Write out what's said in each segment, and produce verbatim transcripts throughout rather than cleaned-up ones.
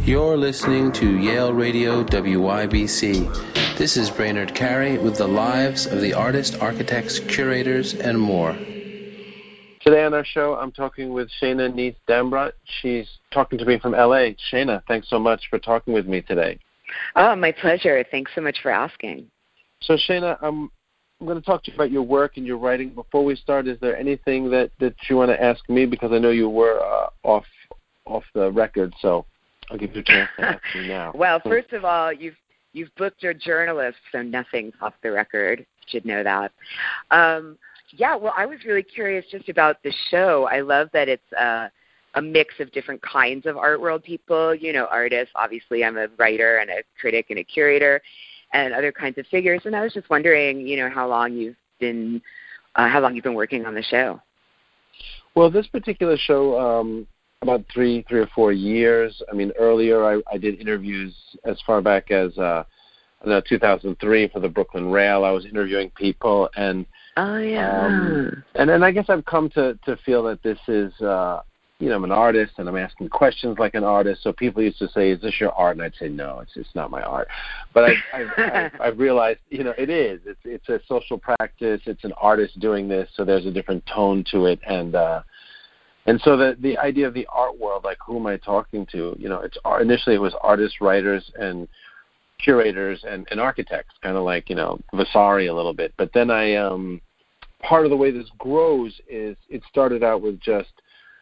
You're listening to Yale Radio W Y B C. This is Brainerd Carey with the lives of the artists, architects, curators, and more. Today on our show, I'm talking with Shana Neith Dambrot. She's talking to me from L A. Shana, thanks so much for talking with me today. Oh, my pleasure. Thanks so much for asking. So, Shana, I'm, I'm going to talk to you about your work and your writing. Before we start, is there anything that, that you want to ask me? Because I know you were uh, off off the record, so I'll give you a chance to ask me now. Well, first of all, you've you've booked your journalist, so nothing's off the record. You should know that. Um, yeah, well, I was really curious just about the show. I love that it's uh, a mix of different kinds of art world people, you know, artists. Obviously, I'm a writer and a critic and a curator and other kinds of figures. And I was just wondering, you know, how long you've been, uh, how long you've been working on the show. Well, this particular show, um, about three, three or four years. I mean, earlier I, I did interviews as far back as uh, I don't know, two thousand three for the Brooklyn Rail. I was interviewing people, and oh yeah, um, and then I guess I've come to, to feel that this is, uh, you know, I'm an artist and I'm asking questions like an artist. So people used to say, "Is this your art?" And I'd say, "No, it's it's not my art." But I've, I've, I've, I've realized, you know, it is. It's it's a social practice. It's an artist doing this, so there's a different tone to it, and. Uh, And so the the idea of the art world, like who am I talking to? You know, it's initially it was artists, writers, and curators and, and architects, kind of like, you know, Vasari a little bit. But then I, um, part of the way this grows is it started out with just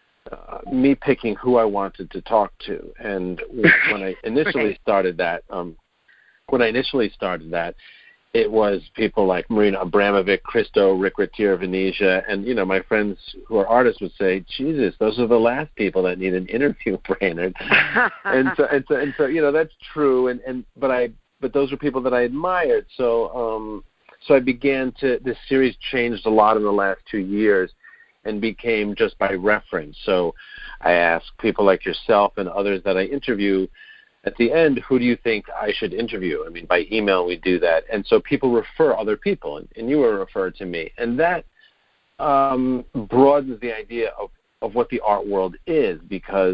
uh, me picking who I wanted to talk to. And when I initially started that, um, when I initially started that, it was people like Marina Abramovic, Christo, Rick Ratier, Venetia, and, you know, my friends who are artists would say, Jesus, those are the last people that need an interview, Brainerd. and so, and so, and so, you know, that's true. And, and, but I, but those were people that I admired. So, um, so I began to, this series changed a lot in the last two years and became just by reference. So I ask people like yourself and others that I interview, at the end, who do you think I should interview? I mean, by email we do that. And so people refer other people, and, and you were referred to me. And that um, broadens the idea of, of what the art world is, because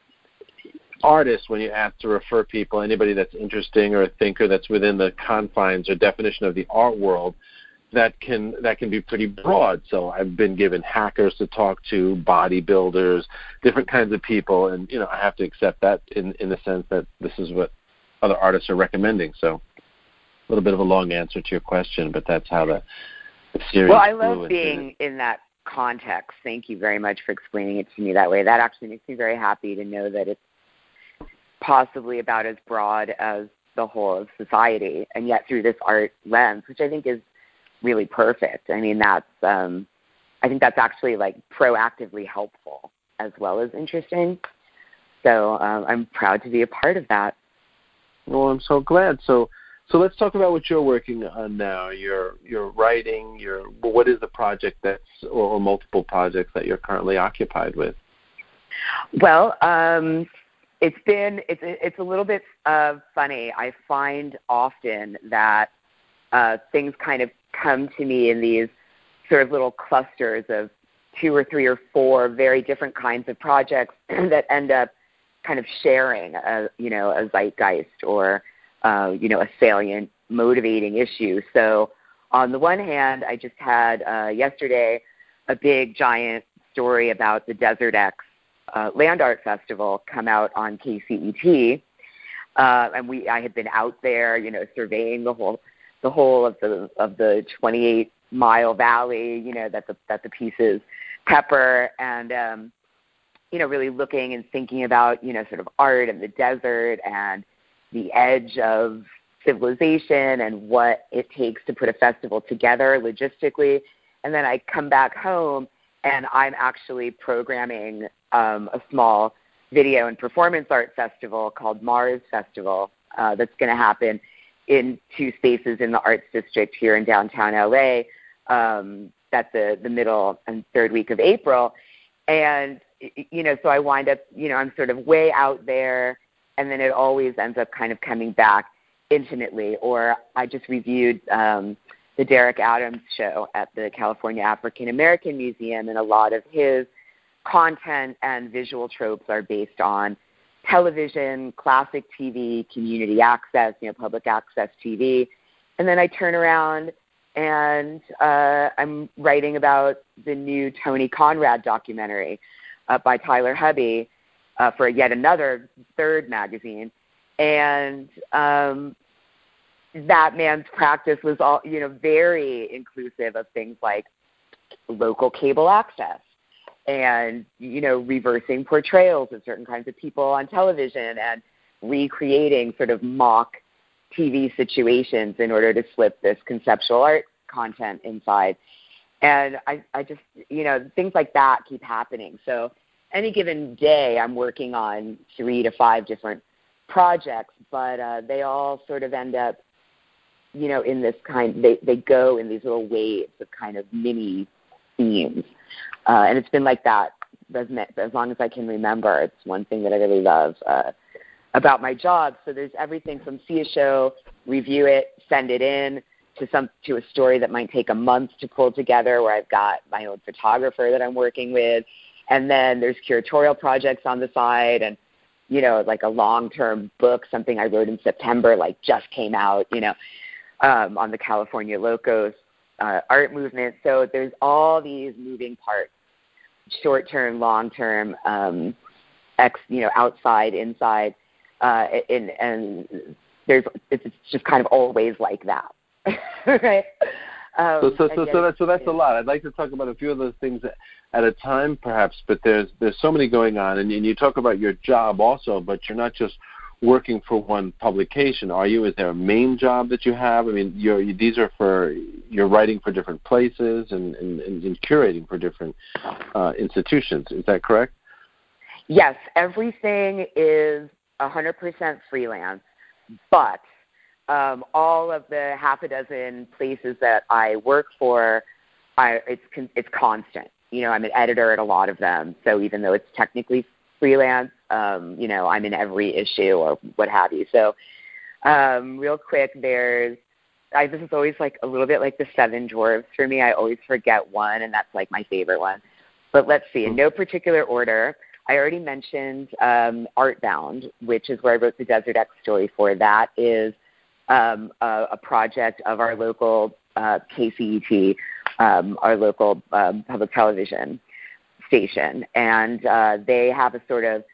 artists, when you ask to refer people, anybody that's interesting or a thinker that's within the confines or definition of the art world, that can that can be pretty broad. So I've been given hackers to talk to, bodybuilders, different kinds of people, and, you know, I have to accept that in, in the sense that this is what other artists are recommending. So a little bit of a long answer to your question, but that's how the, the series Well, I love grew being in that context. Thank you very much for explaining it to me that way. That actually makes me very happy to know that it's possibly about as broad as the whole of society, and yet through this art lens, which I think is really perfect. I mean, that's, um, I think that's actually like proactively helpful as well as interesting. So um, I'm proud to be a part of that. Well, I'm so glad. So, so let's talk about what you're working on now. You're you're writing. You're what is the project that's or, or multiple projects that you're currently occupied with? Well, um, it's been it's it's a little bit uh, funny. I find often that uh, things kind of come to me in these sort of little clusters of two or three or four very different kinds of projects that end up kind of sharing a, you know, a zeitgeist or, uh, you know, a salient motivating issue. So on the one hand, I just had uh, yesterday a big giant story about the Desert X uh, Land Art Festival come out on K C E T. Uh, and we, I had been out there, you know, surveying the whole the whole of the of the twenty-eight mile valley, you know, that the that the pieces pepper, and um, you know, really looking and thinking about, you know, sort of art and the desert and the edge of civilization and what it takes to put a festival together logistically. And then I come back home and I'm actually programming um, a small video and performance art festival called Mars Festival uh, that's going to happen in two spaces in the Arts District here in downtown L A. Um, that's the, the middle and third week of April. And, you know, so I wind up, you know, I'm sort of way out there, and then it always ends up kind of coming back intimately. Or I just reviewed um, the Derek Adams show at the California African American Museum, and a lot of his content and visual tropes are based on television, classic T V, community access, you know, public access T V. And then I turn around and uh, I'm writing about the new Tony Conrad documentary uh, by Tyler Hubby uh, for yet another third magazine. And um, that man's practice was all, you know, very inclusive of things like local cable access and, you know, reversing portrayals of certain kinds of people on television and recreating sort of mock T V situations in order to slip this conceptual art content inside. And I, I just, you know, things like that keep happening. So any given day I'm working on three to five different projects, but uh, they all sort of end up, you know, in this kind, they, they go in these little waves of kind of mini themes. Uh, and it's been like that as, as long as I can remember. It's one thing that I really love uh, about my job. So there's everything from see a show, review it, send it in, to some to a story that might take a month to pull together where I've got my own photographer that I'm working with. And then there's curatorial projects on the side and, you know, like a long-term book, something I wrote in September, like just came out, you know, um, on the California Locos uh, art movement. So there's all these moving parts, short-term, long-term, um, ex, you know, outside, inside, uh, and, and there's it's just kind of always like that, right? Um, so so so, so that's so that's yeah. a lot. I'd like to talk about a few of those things at a time, perhaps. But there's there's so many going on, and, and you talk about your job also. But you're not just working for one publication, are you? Is there a main job that you have? I mean, you're, you, these are for you're writing for different places and, and, and curating for different uh, institutions. Is that correct? Yes, everything is one hundred percent freelance, but um, all of the half a dozen places that I work for, I, it's it's constant. You know, I'm an editor at a lot of them, so even though it's technically freelance, um, you know, I'm in every issue or what have you. So um, real quick, there's, I, this is always like a little bit like the Seven Dwarfs for me. I always forget one, and that's like my favorite one. But let's see, in no particular order, I already mentioned um, Artbound, which is where I wrote the Desert X story for. That is um, a, a project of our local uh, K C E T, um, our local um, public television station. And uh, they have a sort of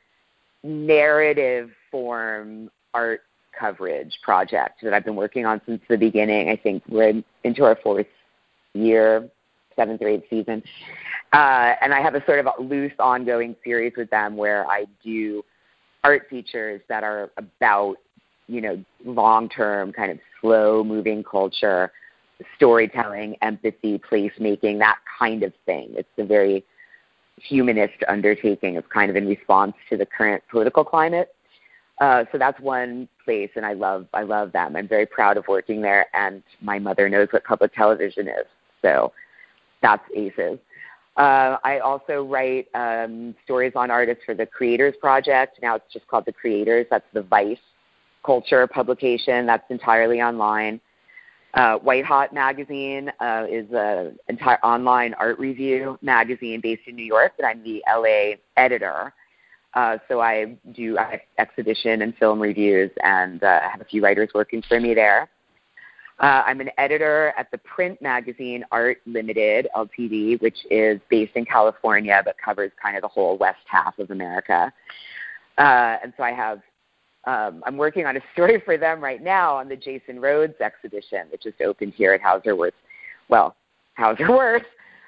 narrative form art coverage project that I've been working on since the beginning. I think we're into our fourth year, seventh or eighth season. Uh, and I have a sort of a loose ongoing series with them where I do art features that are about, you know, long-term kind of slow-moving culture, storytelling, empathy, placemaking, that kind of thing. It's a very humanist undertaking. It's kind of in response to the current political climate. Uh, so that's one place, and I love I love them. I'm very proud of working there, and my mother knows what public television is. So that's aces. Uh, I also write um, stories on artists for the Creators Project. Now it's just called The Creators. That's the Vice Culture publication. That's entirely online. Uh, White Hot Magazine uh, is an entire online art review magazine based in New York, but I'm the L A editor. Uh, so I do ex- exhibition and film reviews, and uh, I have a few writers working for me there. Uh, I'm an editor at the print magazine Art Limited, L T D, which is based in California but covers kind of the whole west half of America. Uh, and so I have, um, I'm working on a story for them right now on the Jason Rhodes exhibition, which just opened here at Hauser Wirth. Well, Hauser Wirth.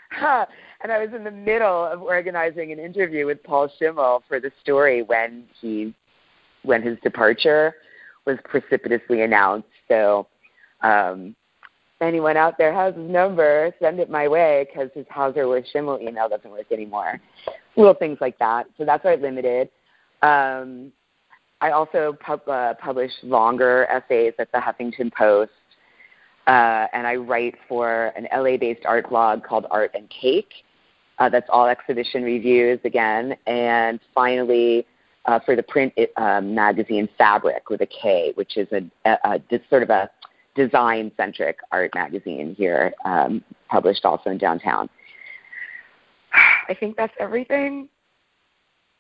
And I was in the middle of organizing an interview with Paul Schimmel for the story when he, when his departure was precipitously announced. So um, if anyone out there has his number, send it my way because his Hauser Wirth Schimmel email doesn't work anymore. Little things like that. So that's Art Limited. Um, I also pub, uh, publish longer essays at the Huffington Post. Uh, and I write for an L A-based art blog called Art and Cake. Uh, that's all exhibition reviews again. And finally, uh, for the print um, magazine Fabric with a K, which is a, a, a sort of a design-centric art magazine here, um, published also in downtown. I think that's everything.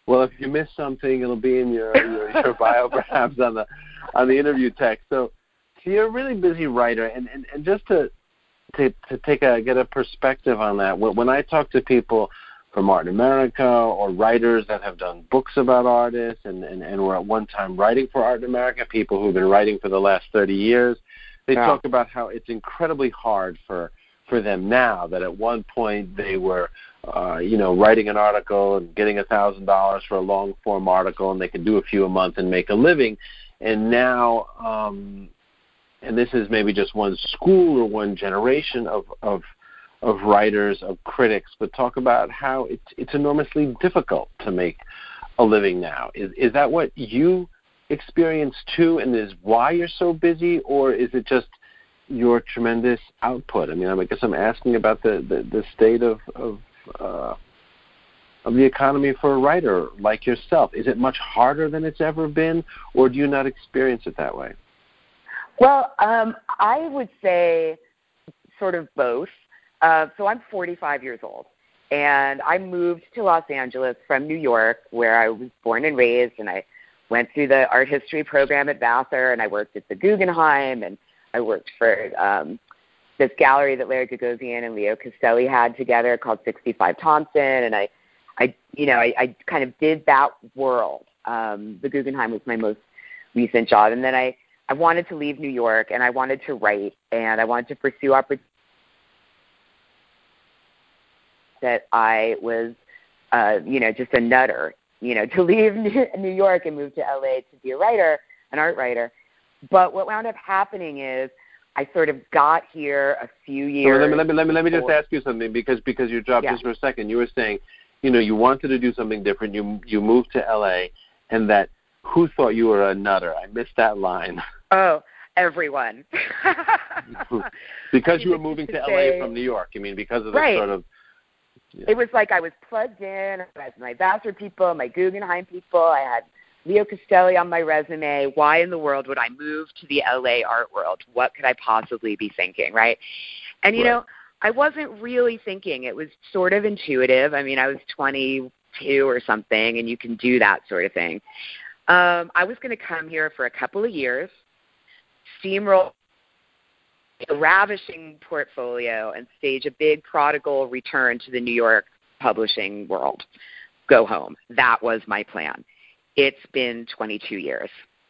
Well, if you miss something, it'll be in your your, your bio, perhaps on the on the interview text. So, so you're a really busy writer, and, and, and just to to to take a get a perspective on that. When, when I talk to people from Art in America or writers that have done books about artists and, and, and were at one time writing for Art in America, people who've been writing for the last thirty years, they yeah. talk about how it's incredibly hard for for them now, that at one point they were, uh, you know, writing an article and getting a thousand dollars for a long form article, and they could do a few a month and make a living. And now, um, and this is maybe just one school or one generation of, of of writers, of critics, but talk about how it's it's enormously difficult to make a living now. Is is that what you experience too, and is why you're so busy, or is it just your tremendous output? I mean, I guess I'm asking about the, the, the state of of, uh, of the economy for a writer like yourself. Is it much harder than it's ever been, or do you not experience it that way? Well, um, I would say sort of both. Uh, so I'm forty-five years old, and I moved to Los Angeles from New York, where I was born and raised, and I went through the art history program at Vassar, and I worked at the Guggenheim, and I worked for um, this gallery that Larry Gagosian and Leo Castelli had together called sixty-five Thompson, and I, I you know, I, I kind of did that world. Um, the Guggenheim was my most recent job, and then I, I wanted to leave New York, and I wanted to write, and I wanted to pursue opportunities that I was, uh, you know, just a nutter, you know, to leave New York and move to L A to be a writer, an art writer. But what wound up happening is I sort of got here a few years. So let me let me let me let me just ask you something, because because you dropped yeah. just for a second. You were saying, you know, you wanted to do something different. You you moved to L A, and that who thought you were a nutter? I missed that line. Oh, everyone. Because you were moving to L A from New York. I mean, because of the right. sort of. Yeah. It was like I was plugged in. I had my Vassar people, my Guggenheim people. I had Leo Castelli on my resume. Why in the world would I move to the L A art world? What could I possibly be thinking, right? And, you right. know, I wasn't really thinking. It was sort of intuitive. I mean, I was twenty-two or something, and you can do that sort of thing. Um, I was going to come here for a couple of years, steamroll a ravishing portfolio, and stage a big prodigal return to the New York publishing world. Go home. That was my plan. It's been twenty-two years,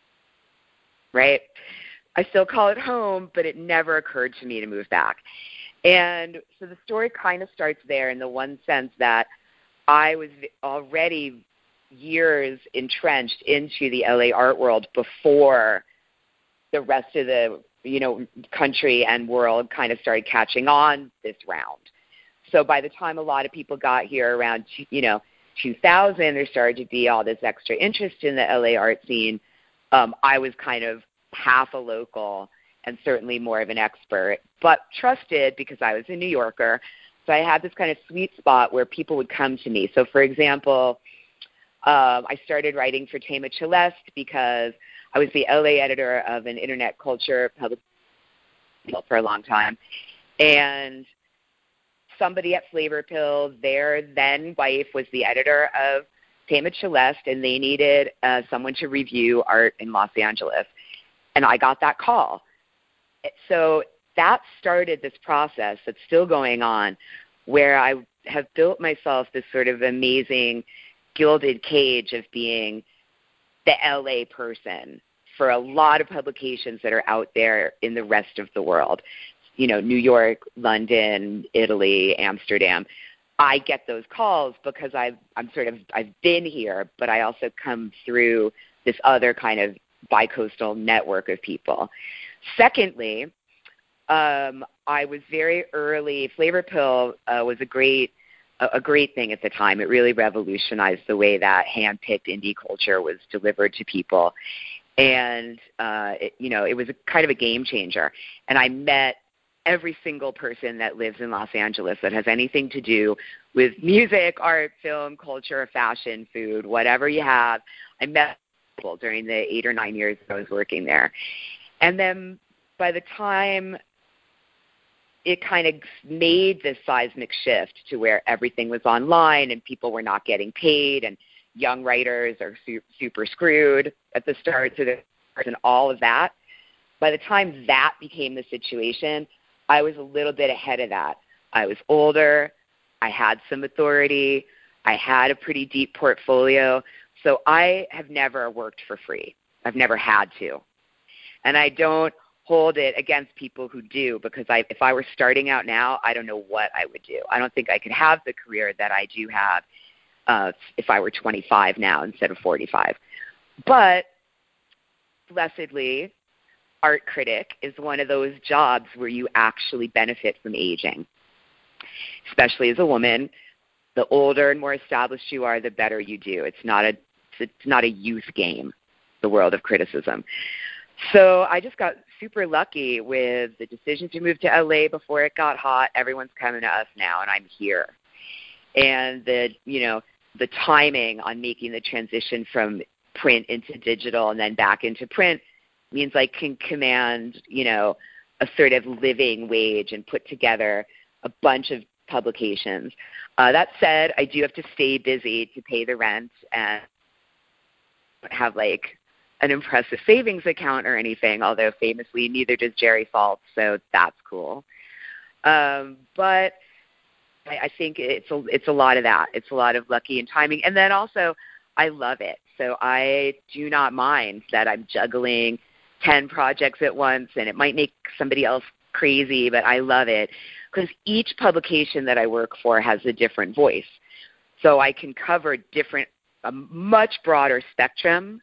right? I still call it home, but it never occurred to me to move back. And so the story kind of starts there in the one sense that I was already years entrenched into the L A art world before the rest of the, you know, country and world kind of started catching on this round. So by the time a lot of people got here around, you know, two thousand, there started to be all this extra interest in the L A art scene. Um, I was kind of half a local and certainly more of an expert, but trusted because I was a New Yorker. So I had this kind of sweet spot where people would come to me. So, for example, um, I started writing for Tema Celeste because I was the L A editor of an internet culture publication for a long time. And somebody at Flavor Pill, their then wife, was the editor of Tema Celeste, and they needed uh, someone to review art in Los Angeles. And I got that call. So that started this process that's still going on, where I have built myself this sort of amazing gilded cage of being the L A person for a lot of publications that are out there in the rest of the world. You know, New York, London, Italy, Amsterdam. I get those calls because I've, I'm sort of, I've been here, but I also come through this other kind of bicoastal network of people. Secondly, um, I was very early. Flavor Pill uh, was a great, a, a great thing at the time. It really revolutionized the way that hand-picked indie culture was delivered to people, and uh, it, you know, it was a kind of a game changer. And I met every single person that lives in Los Angeles that has anything to do with music, art, film, culture, fashion, food, whatever you have. I met people during the eight or nine years I was working there. And then by the time it kind of made this seismic shift to where everything was online and people were not getting paid and young writers are su- super screwed at the start to the and all of that. By the time that became the situation, I was a little bit ahead of that. I was older. I had some authority. I had a pretty deep portfolio. So I have never worked for free. I've never had to. And I don't hold it against people who do, because I, if I were starting out now, I don't know what I would do. I don't think I could have the career that I do have uh, if I were twenty-five now instead of forty-five. But blessedly, art critic is one of those jobs where you actually benefit from aging, especially as a woman. The older and more established you are, the better you do. It's not a it's not a youth game, the world of criticism. So I just got super lucky with the decision to move to L A before it got hot. Everyone's coming to us now, and I'm here. And the you know the timing on making the transition from print into digital and then back into print means I can command you know a sort of living wage and put together a bunch of publications. Uh, that said, I do have to stay busy to pay the rent and have like an impressive savings account or anything, although famously neither does Jerry Saltz, so that's cool. Um, but I, I think it's a, it's a lot of that. It's a lot of lucky and timing. And then also, I love it. So I do not mind that I'm juggling ten projects at once, and it might make somebody else crazy, but I love it because each publication that I work for has a different voice. So I can cover different, a much broader spectrum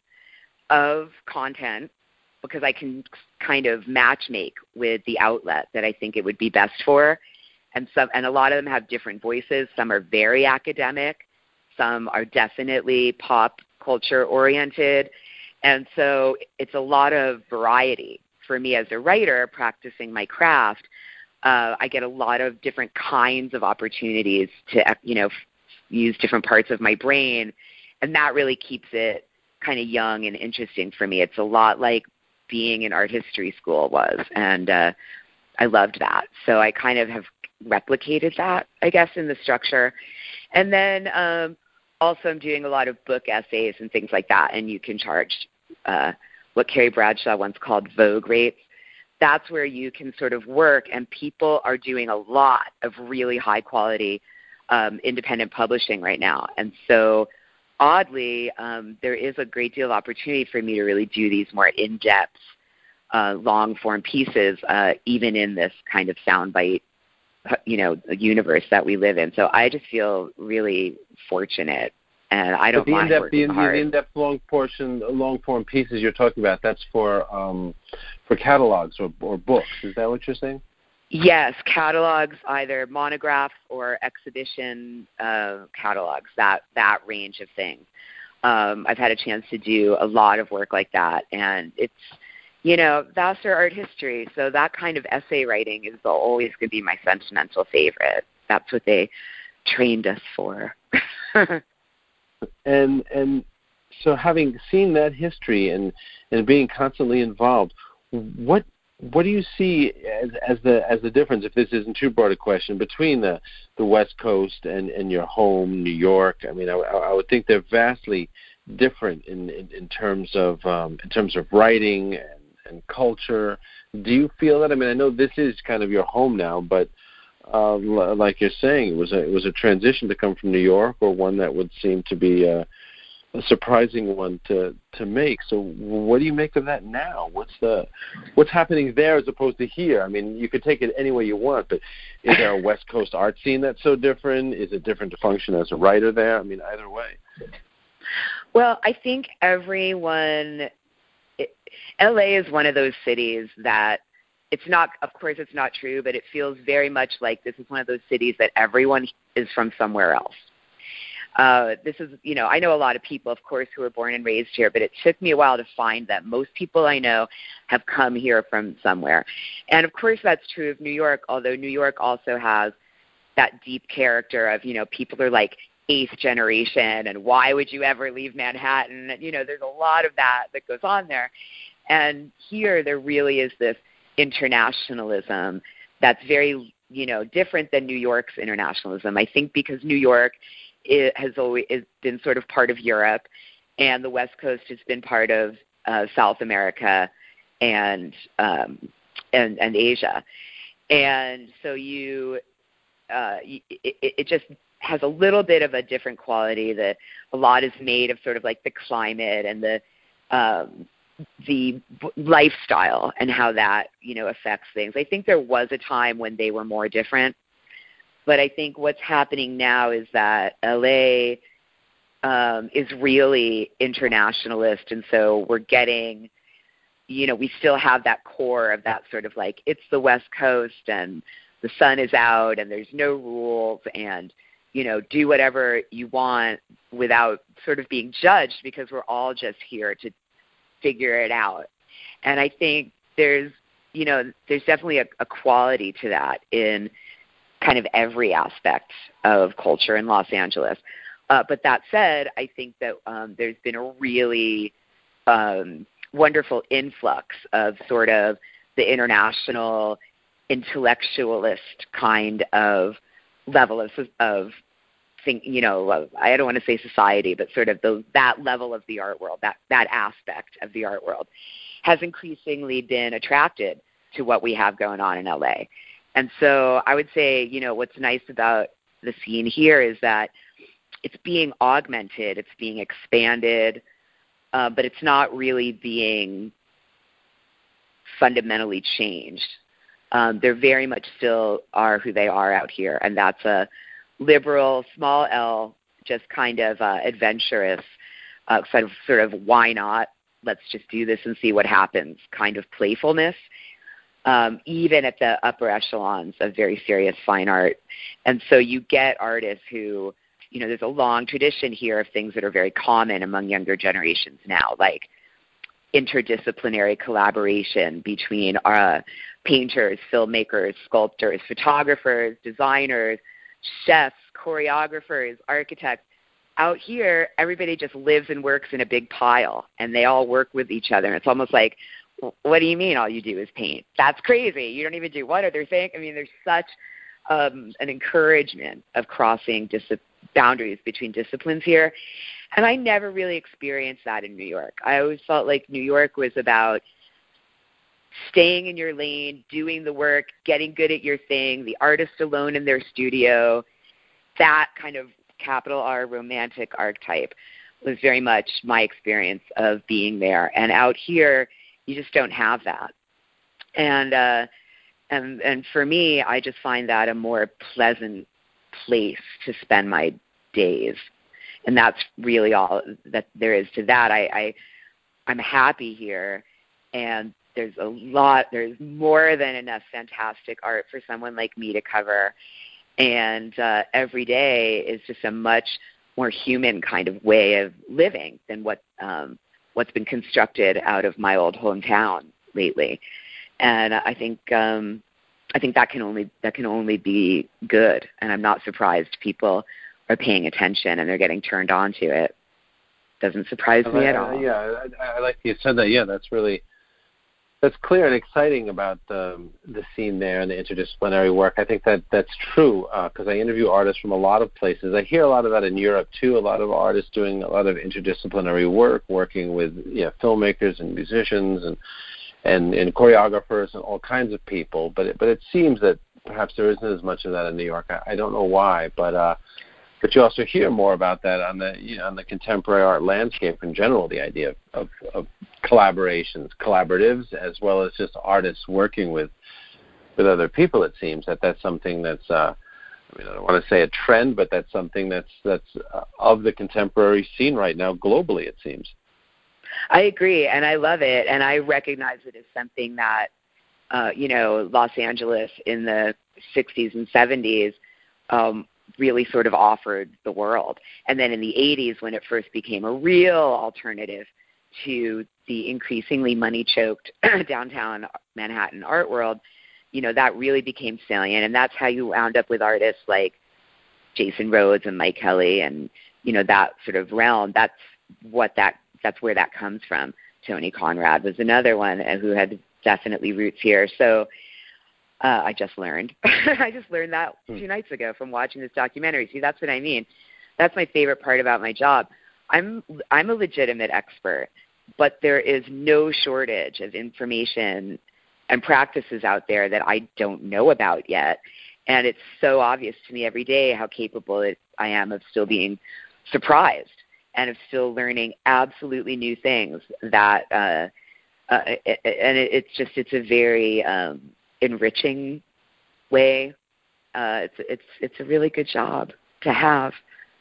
of content because I can kind of match make with the outlet that I think it would be best for. And some, and a lot of them have different voices. Some are very academic. Some are definitely pop culture oriented. And so it's a lot of variety. For me as a writer practicing my craft, uh, I get a lot of different kinds of opportunities to, you know, f- use different parts of my brain. And that really keeps it kind of young and interesting for me. It's a lot like being in art history school was, and uh, I loved that. So I kind of have replicated that, I guess, in the structure. And then um, also I'm doing a lot of book essays and things like that, and you can charge uh, what Carrie Bradshaw once called Vogue rates. That's where you can sort of work, and people are doing a lot of really high-quality um, independent publishing right now. And so oddly, um, there is a great deal of opportunity for me to really do these more in-depth, uh, long-form pieces, uh, even in this kind of soundbite, you know, universe that we live in. So I just feel really fortunate, and I don't but the mind in-depth, working the, hard. The in-depth long portion, long-form pieces you're talking about, that's for um, for catalogs or, or books. Is that what you're saying? Yes, catalogs, either monographs or exhibition uh, catalogs, that, that range of things. Um, I've had a chance to do a lot of work like that, and it's, you know, Vassar art history, so that kind of essay writing is always going to be my sentimental favorite. That's what they trained us for. and and so having seen that history and, and being constantly involved, what What do you see as, as the as the difference, if this isn't too broad a question, between the, the West Coast and, and your home, New York? I mean, I, I would think they're vastly different in, in, in terms of um, in terms of writing and, and culture. Do you feel that? I mean, I know this is kind of your home now, but uh, like you're saying, it was a it was a transition to come from New York, or one that would seem to be a, a surprising one to, to make. So what do you make of that now? What's the what's happening there as opposed to here? I mean, you could take it any way you want, but is there a West Coast art scene that's so different? Is it different to function as a writer there? I mean, either way. Well, I think everyone, it, L A is one of those cities that it's not, of course it's not true, but it feels very much like this is one of those cities that everyone is from somewhere else. Uh, this is, you know, I know a lot of people, of course, who were born and raised here, but it took me a while to find them. Most people I know have come here from somewhere. And, of course, that's true of New York, although New York also has that deep character of, you know, people are like eighth generation, and why would you ever leave Manhattan? You know, there's a lot of that that goes on there. And here there really is this internationalism that's very, you know, different than New York's internationalism. I think because New York it has always has been sort of part of Europe, and the West Coast has been part of uh, South America and um, and and Asia, and so you, uh, it, it just has a little bit of a different quality. That a lot is made of sort of like the climate and the um, the lifestyle and how that, you know, affects things. I think there was a time when they were more different, but I think what's happening now is that L A um, is really internationalist, and so we're getting, you know, we still have that core of that sort of like, it's the West Coast and the sun is out and there's no rules and, you know, do whatever you want without sort of being judged, because we're all just here to figure it out. And I think there's, you know, there's definitely a, a quality to that in kind of every aspect of culture in Los Angeles. Uh, but that said, I think that um, there's been a really um, wonderful influx of sort of the international intellectualist kind of level of, of think, you know, I don't want to say society, but sort of the, that level of the art world, that, that aspect of the art world has increasingly been attracted to what we have going on in L A. And so I would say, you know, what's nice about the scene here is that it's being augmented, it's being expanded, uh, but it's not really being fundamentally changed. Um, they're very much still are who they are out here, and that's a liberal, small L, just kind of uh, adventurous, uh, sort of, sort of why not? Let's just do this and see what happens kind of playfulness, um, even at the upper echelons of very serious fine art. And so you get artists who, you know, there's a long tradition here of things that are very common among younger generations now, like interdisciplinary collaboration between uh, painters, filmmakers, sculptors, photographers, designers, chefs, choreographers, architects. Out here, everybody just lives and works in a big pile, and they all work with each other. And it's almost like, what do you mean all you do is paint? That's crazy. You don't even do one other thing. I mean, there's such um, an encouragement of crossing dis- boundaries between disciplines here. And I never really experienced that in New York. I always felt like New York was about staying in your lane, doing the work, getting good at your thing, the artist alone in their studio. That kind of capital R romantic archetype was very much my experience of being there. And out here, you just don't have that. And uh, and and for me, I just find that a more pleasant place to spend my days. And that's really all that there is to that. I, I I'm happy here, and there's a lot, there's more than enough fantastic art for someone like me to cover. And uh, every day is just a much more human kind of way of living than what um, what's been constructed out of my old hometown lately. And I think um, I think that can only that can only be good. And I'm not surprised people are paying attention and they're getting turned on to it. Doesn't surprise me at all. Yeah, I, I like you said that. Yeah, that's really. That's clear and exciting about um, the scene there and the interdisciplinary work. I think that that's true because uh, I interview artists from a lot of places. I hear a lot of that in Europe, too, a lot of artists doing a lot of interdisciplinary work, working with yeah, filmmakers and musicians and, and, and choreographers and all kinds of people. But it, but it seems that perhaps there isn't as much of that in New York. I, I don't know why, but uh, but you also hear more about that on the you know, on the contemporary art landscape in general, the idea of, of, of collaborations, collaboratives, as well as just artists working with with other people. It seems that that's something that's, uh, I mean, I don't want to say a trend, but that's something that's that's uh, of the contemporary scene right now globally, it seems. I agree, and I love it, and I recognize it as something that, uh, you know, Los Angeles in the sixties and seventies um, really sort of offered the world. And then in the eighties, when it first became a real alternative to the increasingly money-choked downtown Manhattan art world, you know, that really became salient. And that's how you wound up with artists like Jason Rhodes and Mike Kelly and, you know, that sort of realm. That's what that, that's where that comes from. Tony Conrad was another one who had definitely roots here. So uh, I just learned. I just learned that two nights ago from watching this documentary. See, that's what I mean. that's my favorite part about my job. I'm I'm a legitimate expert, but there is no shortage of information and practices out there that I don't know about yet. And it's so obvious to me every day how capable it, I am of still being surprised and of still learning absolutely new things that, uh, uh, it, and it, it's just, it's a very um, enriching way. Uh, it's, it's, it's a really good job to have.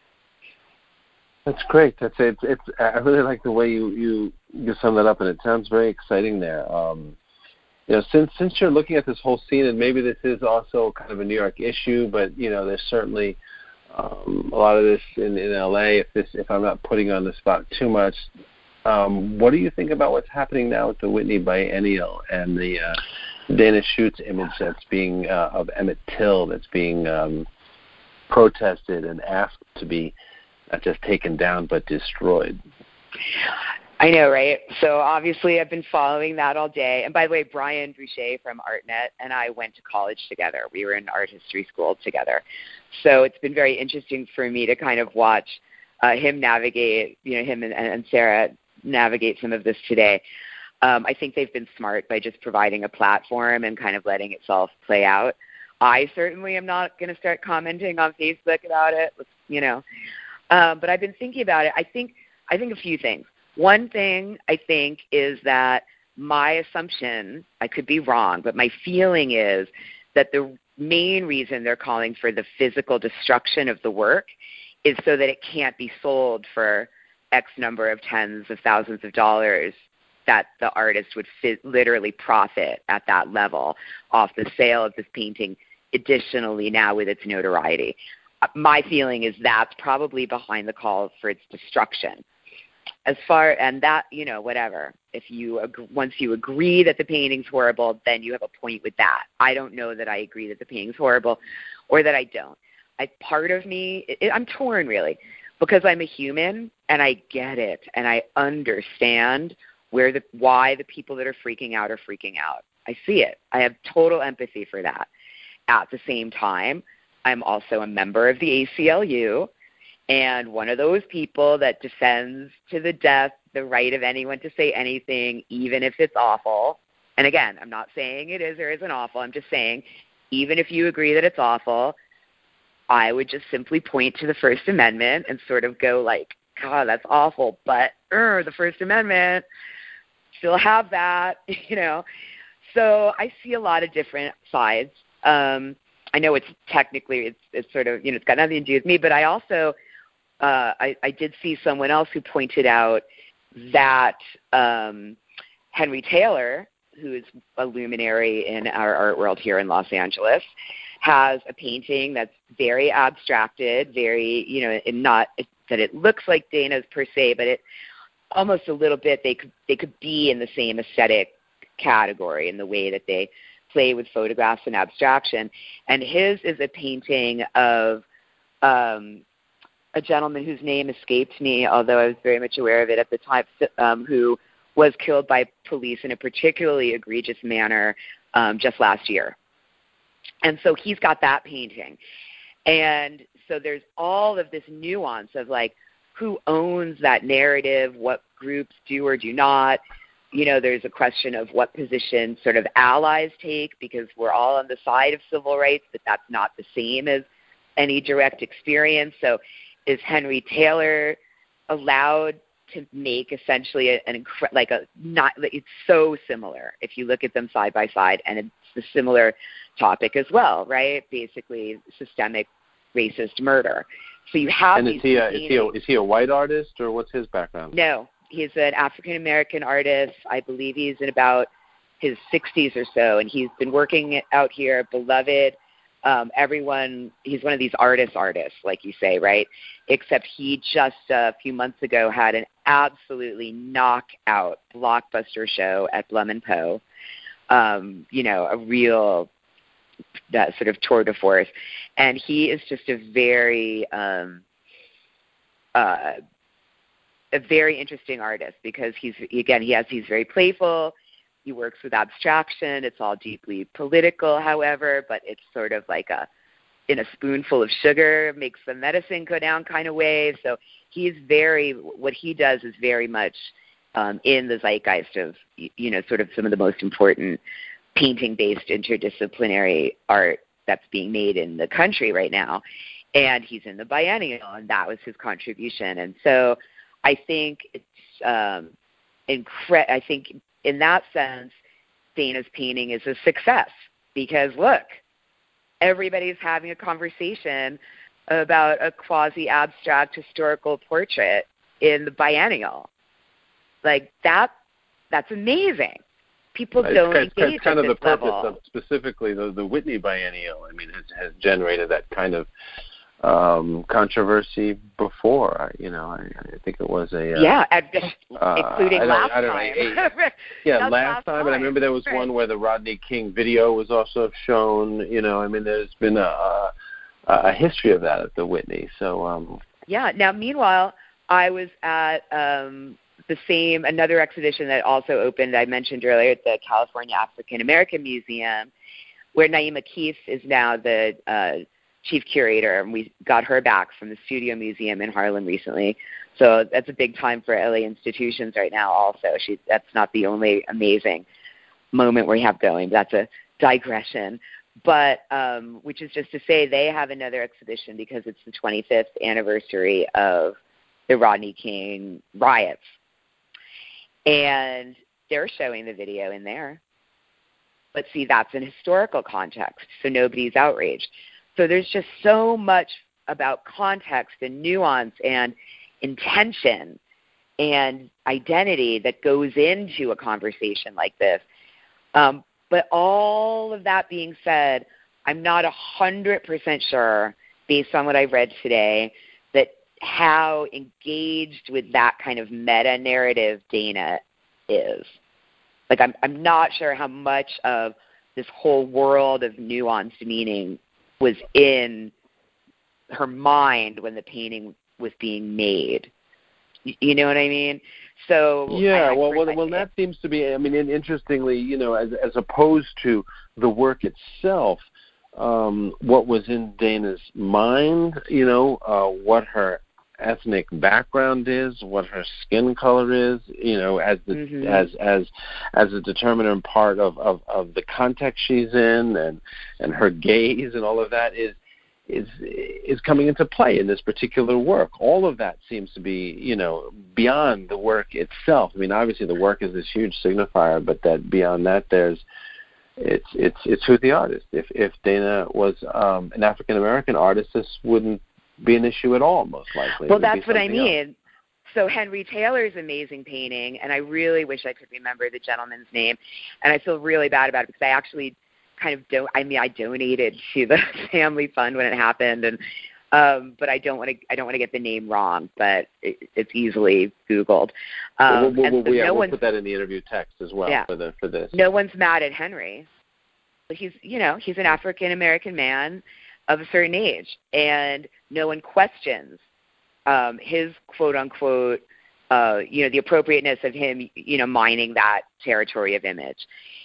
That's great. That's it. It's, it's, I really like the way you, you, you sum that up, and it sounds very exciting there. Um, you know, since since you're looking at this whole scene, and maybe this is also kind of a New York issue, but you know, there's certainly um, a lot of this in, in L A. If this, if I'm not putting on the spot too much, um, what do you think about what's happening now with the Whitney Biennial and the uh, Dana Schuetz image that's being uh, of Emmett Till that's being um, protested and asked to be not just taken down but destroyed? I know, right? So obviously I've been following that all day. And by the way, Brian Boucher from ArtNet and I went to college together. We were in art history school together. So it's been very interesting for me to kind of watch uh, him navigate, you know, him and, and Sarah navigate some of this today. Um, I think they've been smart by just providing a platform and kind of letting itself play out. I certainly am not going to start commenting on Facebook about it, you know. Um, but I've been thinking about it. I think I think a few things. One thing I think is that my assumption, I could be wrong, but my feeling is that the main reason they're calling for the physical destruction of the work is so that it can't be sold for X number of tens of thousands of dollars, that the artist would fit, literally profit at that level off the sale of this painting, additionally now with its notoriety. My feeling is that's probably behind the call for its destruction. As far, and that, you know, whatever. If you, once you agree that the painting's horrible, then you have a point with that. I don't know that I agree that the painting's horrible or that I don't. I, part of me, it, I'm torn really, because I'm a human and I get it and I understand where the, why the people that are freaking out are freaking out. I see it. I have total empathy for that. At the same time, I'm also a member of the A C L U, and one of those people that defends to the death the right of anyone to say anything, even if it's awful. And again, I'm not saying it is or isn't awful. I'm just saying, even if you agree that it's awful, I would just simply point to the First Amendment and sort of go like, God, that's awful, but er, the First Amendment, still have that, you know. So I see a lot of different sides. Um, I know it's technically, it's, it's sort of, you know, it's got nothing to do with me, but I also, uh, I, I did see someone else who pointed out that um, Henry Taylor, who is a luminary in our art world here in Los Angeles, has a painting that's very abstracted, very, you know, and not that it looks like Dana's per se, but it almost a little bit, they could, they could be in the same aesthetic category in the way that they play with photographs and abstraction. And his is a painting of um, a gentleman whose name escaped me, although I was very much aware of it at the time, um, who was killed by police in a particularly egregious manner um, just last year. And so he's got that painting. And so there's all of this nuance of like, who owns that narrative, what groups do or do not. You know, there's a question of what position sort of allies take, because we're all on the side of civil rights, but that's not the same as any direct experience. So is Henry Taylor allowed to make essentially an incre- like a not, it's so similar if you look at them side by side, and it's a similar topic as well, right? Basically systemic racist murder. So you have and these is he, a, is, he a, is he a white artist, or what's his background? No, he's an African-American artist. I believe he's in about his sixties or so, and he's been working out here, beloved. Um, everyone, he's one of these artist artists, like you say, right? Except he just uh, a few months ago had an absolutely knockout blockbuster show at Blum and Poe. Um, you know, a real that sort of tour de force. And he is just a very, um, uh, a very interesting artist, because he's, again, he has, he's very playful. He works with abstraction. It's all deeply political, however, but it's sort of like a in a spoonful of sugar makes the medicine go down kind of way. So he's very, what he does is very much um, in the zeitgeist of, you know, sort of some of the most important painting-based interdisciplinary art that's being made in the country right now. And he's in the biennial, and that was his contribution. And so I think it's um, incre- I think in that sense, Dana's painting is a success because, look, everybody's having a conversation about a quasi-abstract historical portrait in the biennial. Like, that, that's amazing. People it's don't kind, engage it's kind at of the this purpose level. of specifically the, the Whitney Biennial. I mean, has, has generated that kind of um, controversy before. You know, I, I think it was a uh, yeah, at, uh, including I don't, last I don't time. know, a, yeah, last, last time. time. And I remember there was right. one where the Rodney King video was also shown. You know, I mean, there's been a, a, a history of that at the Whitney. So um, yeah. Now, meanwhile, I was at um, the same, another exhibition that also opened, I mentioned earlier, at the California African American Museum, where Naima Keith is now the uh, chief curator, and we got her back from the Studio Museum in Harlem recently. So that's a big time for L A institutions right now also. She, that's not the only amazing moment we have going. That's a digression. But um, which is just to say they have another exhibition because it's the twenty-fifth anniversary of the Rodney King riots. And they're showing the video in there. But see, that's an historical context, so nobody's outraged. So there's just so much about context and nuance and intention and identity that goes into a conversation like this. Um, but all of that being said, I'm not one hundred percent sure, based on what I've read today, that how engaged with that kind of meta-narrative Dana is. Like, I'm I'm not sure how much of this whole world of nuanced meaning was in her mind when the painting was being made. You know what I mean? So yeah, I, I well, well, I, well, that seems to be. I mean, interestingly, you know, as as opposed to the work itself, um, what was in Dana's mind, you know, uh, what her ethnic background is, what her skin color is, you know, as the mm-hmm. as as as a determinant part of, of, of the context she's in, and and her gaze and all of that is is is coming into play in this particular work. All of that seems to be, you know, beyond the work itself. I mean, obviously the work is this huge signifier, but that beyond that, there's it's it's it's who the artist. If if Dana was um, an African American artist, this wouldn't be an issue at all, most likely. Well, that's what I mean. Else. So Henry Taylor's amazing painting, and I really wish I could remember the gentleman's name, and I feel really bad about it because I actually kind of don't. I mean, I donated to the family fund when it happened, and um, but I don't want to. I don't want to get the name wrong, but it, it's easily Googled. Um, we'll, we'll, and so yeah, no we'll one's, put that in the interview text as well yeah, for the for this. No one's mad at Henry. He's, you know, he's an African American man of a certain age, and no one questions um, his quote unquote, uh, you know, the appropriateness of him, you know, mining that territory of image.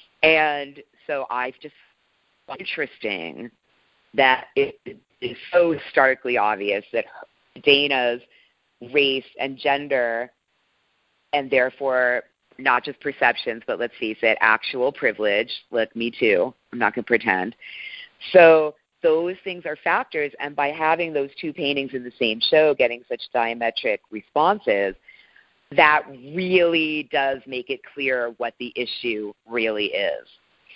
And so I've just found it interesting that it is so starkly obvious that Dana's race and gender, and therefore not just perceptions, but let's face it, actual privilege, like me too, I'm not going to pretend. So those things are factors, and by having those two paintings in the same show getting such diametric responses, that really does make it clear what the issue really is.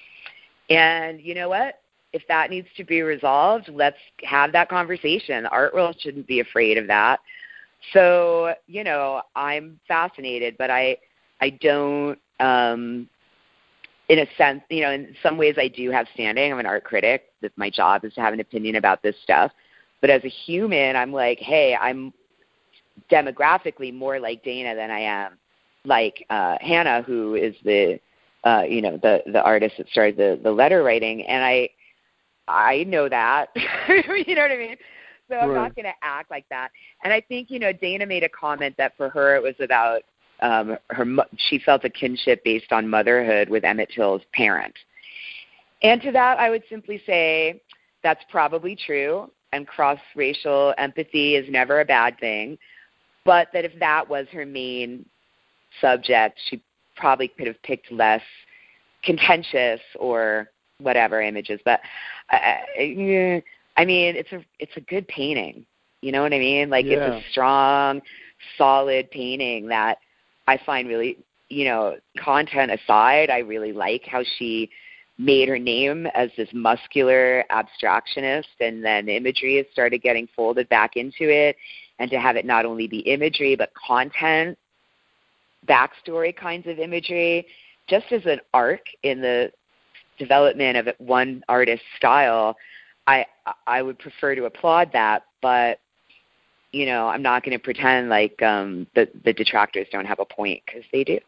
And you know what? If that needs to be resolved, let's have that conversation. The art world shouldn't be afraid of that. So, you know, I'm fascinated, but I I don't, um, in a sense, you know, in some ways I do have standing. I'm an art critic. My job is to have an opinion about this stuff. But as a human, I'm like, hey, I'm demographically more like Dana than I am like uh, Hannah, who is the, uh, you know, the, the artist that started the, the letter writing. And I I know that. You know what I mean? So I'm right. not going to act like that. And I think, you know, Dana made a comment that for her it was about um, her. She felt a kinship based on motherhood with Emmett Till's parent. And to that, I would simply say, that's probably true, and cross-racial empathy is never a bad thing, but that if that was her main subject, she probably could have picked less contentious or whatever images. But I, I, I mean, it's a it's a good painting. You know what I mean? Like, yeah. It's a strong, solid painting that I find really, you know, content aside, I really like how she made her name as this muscular abstractionist, and then imagery has started getting folded back into it, and to have it not only be imagery but content, backstory kinds of imagery, just as an arc in the development of one artist's style, I I would prefer to applaud that, but you know, I'm not going to pretend like um, the, the detractors don't have a point, because they do.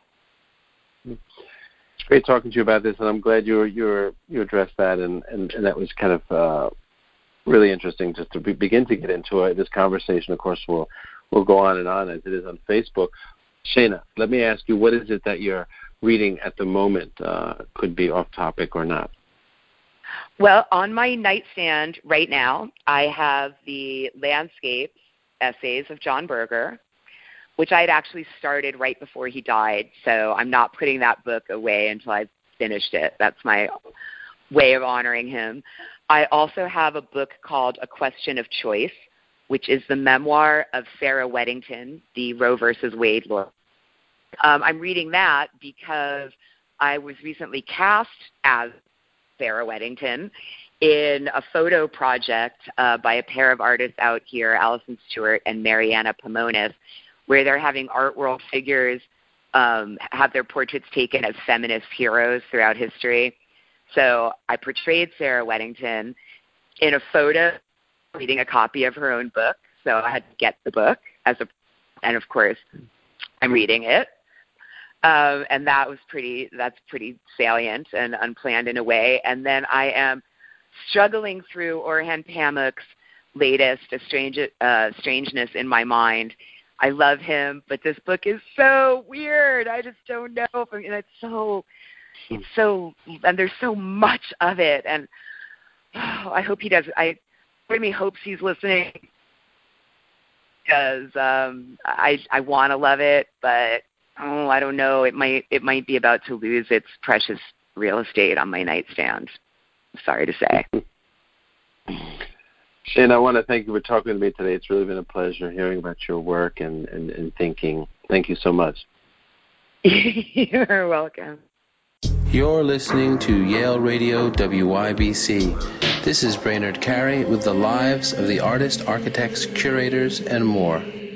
It's great talking to you about this, and I'm glad you you you addressed that, and, and, and that was kind of uh, really interesting just to be, begin to get into it. This conversation. Of course, will will go on and on as it is on Facebook. Shana, let me ask you, what is it that you're reading at the moment? Uh, could be off topic or not. Well, on my nightstand right now, I have the landscapes essays of John Berger, which I had actually started right before he died, so I'm not putting that book away until I've finished it. That's my way of honoring him. I also have a book called A Question of Choice, which is the memoir of Sarah Weddington, the Roe versus Wade lawyer. Um, I'm reading that because I was recently cast as Sarah Weddington in a photo project uh, by a pair of artists out here, Allison Stewart and Mariana Pomones, where they're having art world figures um, have their portraits taken as feminist heroes throughout history. So I portrayed Sarah Weddington in a photo, reading a copy of her own book. So I had to get the book, as a, and of course, I'm reading it. Um, and that was pretty, that's pretty salient and unplanned in a way. And then I am struggling through Orhan Pamuk's latest, A Strange, uh, Strangeness in My Mind. I love him, but this book is so weird. I just don't know. If, and it's so, it's so, and there's so much of it. And oh, I hope he does. I, part of me hopes he's listening, because um, I, I want to love it, but oh, I don't know. It might, it might be about to lose its precious real estate on my nightstand. Sorry to say. Shane, I want to thank you for talking to me today. It's really been a pleasure hearing about your work and, and, and thinking. Thank you so much. You're welcome. You're listening to Yale Radio W Y B C. This is Brainerd Carey with the lives of the artists, architects, curators, and more.